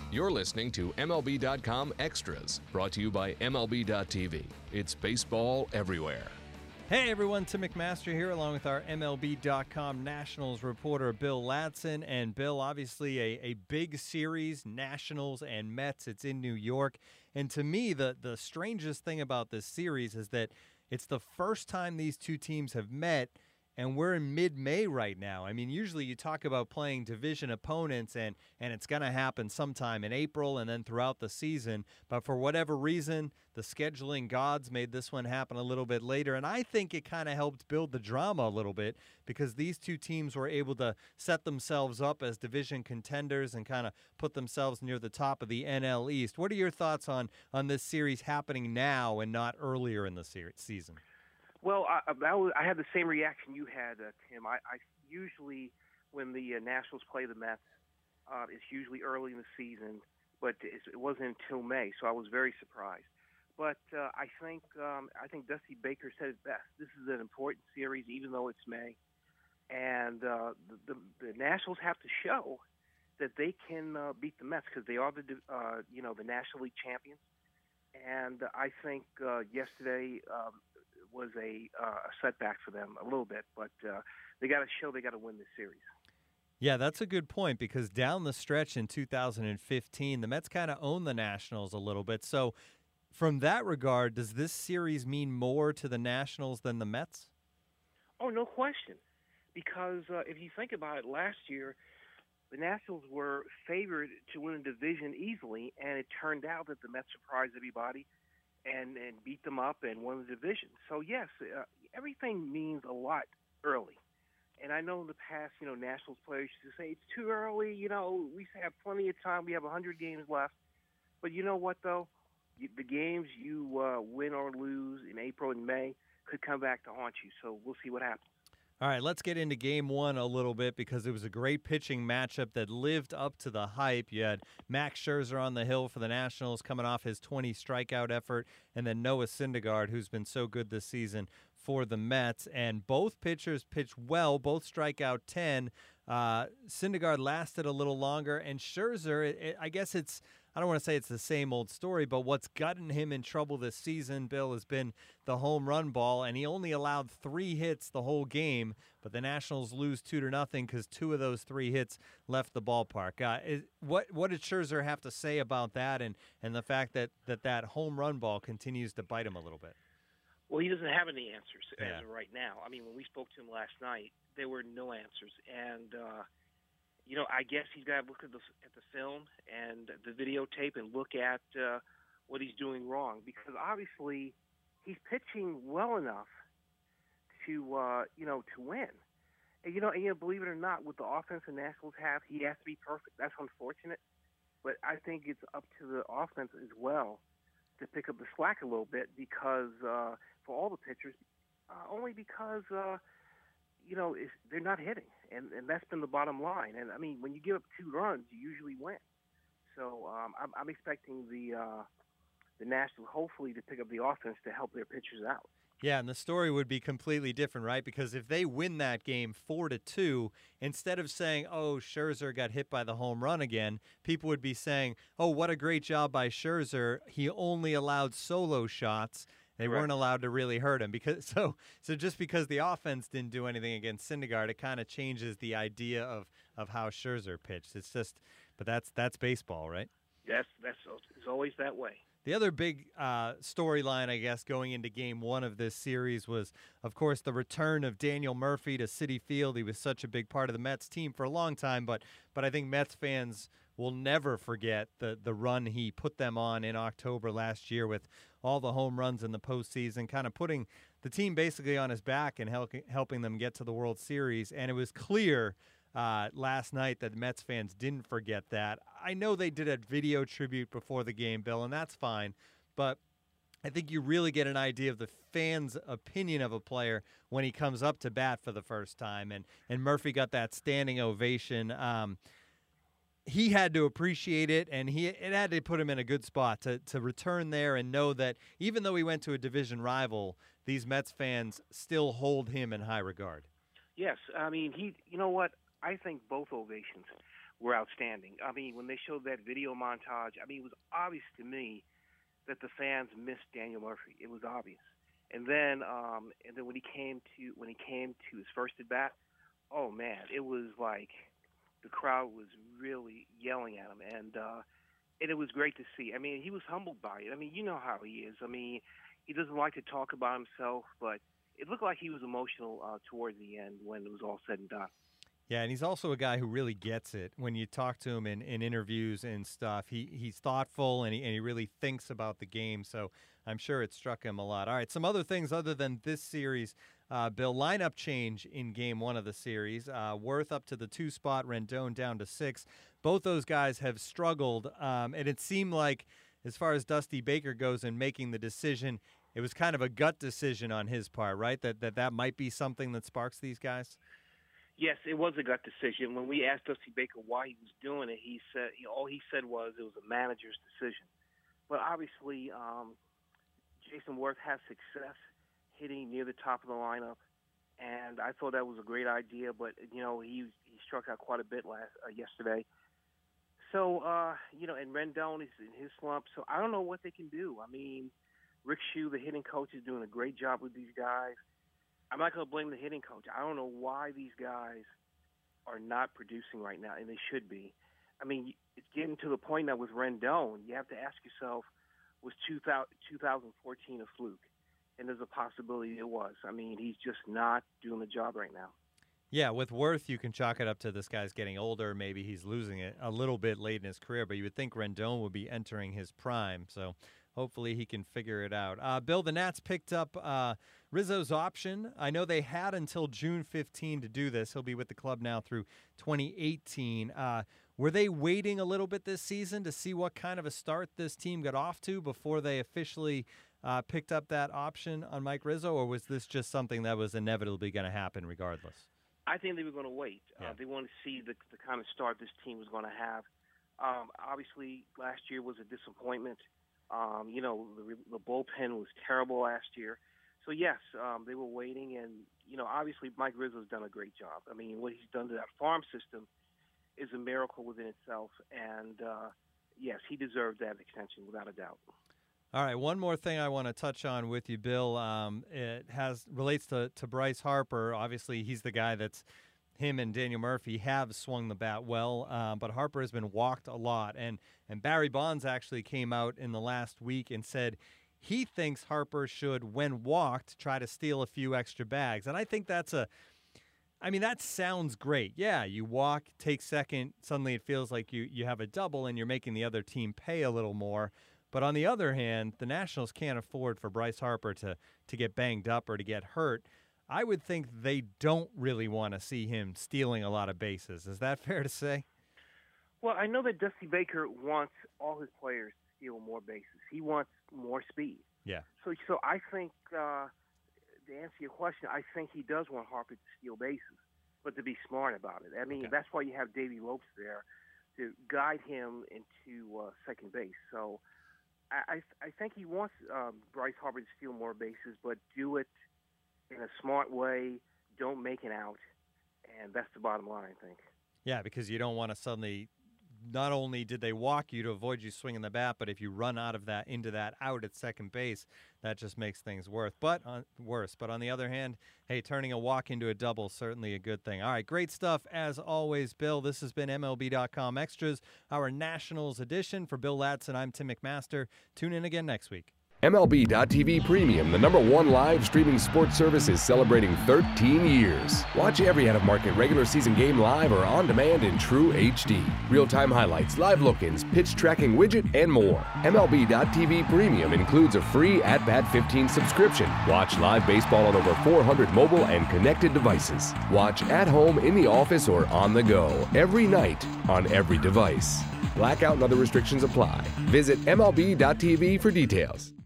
You're listening to MLB.com Extras, brought to you by MLB.tv. It's baseball everywhere. Hey everyone, Tim McMaster here along with our MLB.com Nationals reporter Bill Ladson. And Bill, obviously a big series, Nationals and Mets. It's in New York. And to me, the strangest thing about this series is that it's the first time these two teams have met, and we're in mid-May right now. I mean, usually you talk about playing division opponents, and it's going to happen sometime in April and then throughout the season. But for whatever reason, the scheduling gods made this one happen a little bit later. And I think it kind of helped build the drama a little bit because these two teams were able to set themselves up as division contenders and kind of put themselves near the top of the NL East. What are your thoughts on this series happening now and not earlier in the season? Well, I had the same reaction you had, Tim. I usually, when the Nationals play the Mets, it's usually early in the season, but it wasn't until May, so I was very surprised. But I think Dusty Baker said it best. This is an important series, even though it's May, and the Nationals have to show that they can beat the Mets because they are the National League champions. And I think yesterday was a setback for them a little bit, but they got to show they got to win this series. Yeah, that's a good point because down the stretch in 2015, the Mets kind of owned the Nationals a little bit. So from that regard, does this series mean more to the Nationals than the Mets? Oh, no question. Because if you think about it, last year, the Nationals were favored to win a division easily, and it turned out that the Mets surprised everybody and beat them up and won the division. So, yes, everything means a lot early. And I know in the past, Nationals players used to say, it's too early, we have plenty of time, we have 100 games left. But you know what, though? The games you win or lose in April and May could come back to haunt you. So we'll see what happens. All right, let's get into Game 1 a little bit because it was a great pitching matchup that lived up to the hype. You had Max Scherzer on the hill for the Nationals coming off his 20 strikeout effort, and then Noah Syndergaard, who's been so good this season for the Mets. And both pitchers pitched well, both strike out 10. Syndergaard lasted a little longer, and Scherzer, I guess I don't want to say it's the same old story, but what's gotten him in trouble this season, Bill, has been the home run ball, and he only allowed 3 hits the whole game, but the Nationals lose 2-0 because 2 of those 3 hits left the ballpark. What did Scherzer have to say about that and the fact that home run ball continues to bite him a little bit? Well, he doesn't have any answers as of right now. I mean, when we spoke to him last night, there were no answers, and I guess he's got to look at the film and the videotape and look at what he's doing wrong because obviously he's pitching well enough to win. And believe it or not, with the offense the Nationals have, he has to be perfect. That's unfortunate, but I think it's up to the offense as well to pick up the slack a little bit because for all the pitchers, only because they're not hitting, and that's been the bottom line. And I mean, when you give up 2 runs, you usually win. So I'm expecting the Nationals hopefully to pick up the offense to help their pitchers out. Yeah, and the story would be completely different, right? Because if they win that game 4-2, instead of saying, "Oh, Scherzer got hit by the home run again," people would be saying, "Oh, what a great job by Scherzer. He only allowed solo shots." They weren't allowed to really hurt him so just because the offense didn't do anything against Syndergaard, it kind of changes the idea of how Scherzer pitched. It's just, but that's baseball, right? Yes, it's always that way. The other big storyline, I guess, going into Game 1 of this series was, of course, the return of Daniel Murphy to Citi Field. He was such a big part of the Mets team for a long time, but I think Mets fans will never forget the run he put them on in October last year with all the home runs in the postseason, kind of putting the team basically on his back and helping them get to the World Series. And it was clear last night that Mets fans didn't forget that. I know they did a video tribute before the game, Bill, and that's fine, but I think you really get an idea of the fans' opinion of a player when he comes up to bat for the first time, and Murphy got that standing ovation. He had to appreciate it, and it had to put him in a good spot to return there and know that even though he went to a division rival, these Mets fans still hold him in high regard. Yes, I mean, you know what? I think both ovations were outstanding. I mean, when they showed that video montage, I mean, it was obvious to me that the fans missed Daniel Murphy. It was obvious. And then when he came to his first at bat, oh man, it was like the crowd was really yelling at him, and it was great to see. I mean, he was humbled by it. I mean, you know how he is. I mean, he doesn't like to talk about himself, but it looked like he was emotional towards the end when it was all said and done. Yeah, and he's also a guy who really gets it. When you talk to him in interviews and stuff, he's thoughtful and he really thinks about the game. So I'm sure it struck him a lot. All right, some other things other than this series, Bill, lineup change in Game 1 of the series. Worth up to the 2 spot, Rendon down to 6. Both those guys have struggled, and it seemed like as far as Dusty Baker goes in making the decision, it was kind of a gut decision on his part, right? That might be something that sparks these guys? Yes, it was a gut decision. When we asked Dusty Baker why he was doing it, he said all he said was it was a manager's decision. But obviously, Jason Worth has success hitting near the top of the lineup, and I thought that was a great idea. But he struck out quite a bit yesterday. So and Rendon is in his slump. So I don't know what they can do. I mean, Rick Shue, the hitting coach, is doing a great job with these guys. I'm not going to blame the hitting coach. I don't know why these guys are not producing right now, and they should be. I mean, it's getting to the point now with Rendon, you have to ask yourself, was 2014 a fluke? And there's a possibility it was. I mean, he's just not doing the job right now. Yeah, with Worth, you can chalk it up to this guy's getting older. Maybe he's losing it a little bit late in his career, but you would think Rendon would be entering his prime. So hopefully he can figure it out. Bill, the Nats picked up Rizzo's option. I know they had until June 15 to do this. He'll be with the club now through 2018. Were they waiting a little bit this season to see what kind of a start this team got off to before they officially picked up that option on Mike Rizzo, or was this just something that was inevitably going to happen regardless? I think they were going to wait. Yeah. They wanted to see the kind of start this team was going to have. Obviously, last year was a disappointment. The bullpen was terrible last year. So, yes, they were waiting. And, obviously Mike Rizzo's done a great job. I mean, what he's done to that farm system is a miracle within itself. And, yes, he deserved that extension without a doubt. All right, one more thing I want to touch on with you, Bill. It relates to Bryce Harper. Obviously, he's the guy that's him and Daniel Murphy have swung the bat well, but Harper has been walked a lot. And Barry Bonds actually came out in the last week and said he thinks Harper should, when walked, try to steal a few extra bags. And I think that sounds great. Yeah, you walk, take second, suddenly it feels like you have a double and you're making the other team pay a little more. But on the other hand, the Nationals can't afford for Bryce Harper to get banged up or to get hurt. I would think they don't really want to see him stealing a lot of bases. Is that fair to say? Well, I know that Dusty Baker wants all his players to steal more bases. He wants more speed. Yeah. So I think, to answer your question, I think he does want Harper to steal bases, but to be smart about it. I mean, Okay. That's why you have Davey Lopes there to guide him into second base. So I think he wants Bryce Harper to steal more bases, but do it in a smart way. Don't make it out, and that's the bottom line, I think. Yeah, because you don't want to suddenly, not only did they walk you to avoid you swinging the bat, but if you run out of that into that out at second base, that just makes things worse. But on the other hand, hey, turning a walk into a double is certainly a good thing. All right, great stuff as always, Bill. This has been MLB.com Extras, our Nationals edition. For Bill Ladson, I'm Tim McMaster. Tune in again next week. MLB.tv Premium, the #1 live streaming sports service, is celebrating 13 years. Watch every out-of-market regular season game live or on demand in true HD. Real-time highlights, live look-ins, pitch tracking widget, and more. MLB.tv Premium includes a free At-Bat 15 subscription. Watch live baseball on over 400 mobile and connected devices. Watch at home, in the office, or on the go, every night, on every device. Blackout and other restrictions apply. Visit MLB.tv for details.